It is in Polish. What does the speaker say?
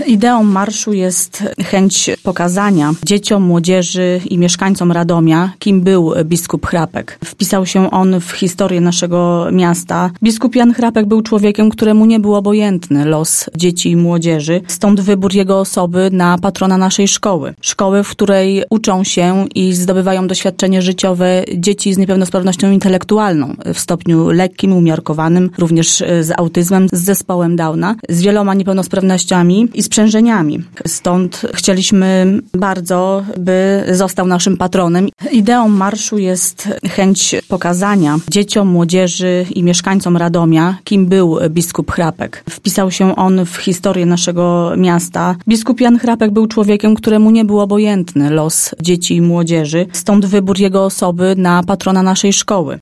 Ideą marszu jest chęć pokazania dzieciom, młodzieży i mieszkańcom Radomia, kim był biskup Hrapek. Wpisał się on w historię naszego miasta. Biskup Jan Hrapek był człowiekiem, któremu nie był obojętny los dzieci i młodzieży, stąd wybór jego osoby na patrona naszej szkoły. Szkoły, w której uczą się i zdobywają doświadczenie życiowe dzieci z niepełnosprawnością intelektualną w stopniu lekkim, umiarkowanym, również z autyzmem, z zespołem Downa, z wieloma niepełnosprawnościami i sprzężeniami. Stąd chcieliśmy bardzo, by został naszym patronem. Ideą marszu jest chęć pokazania dzieciom, młodzieży i mieszkańcom Radomia, kim był biskup Hrapek. Wpisał się on w historię naszego miasta. Biskup Jan Hrapek był człowiekiem, któremu nie był obojętny los dzieci i młodzieży, stąd wybór jego osoby na patrona naszej szkoły.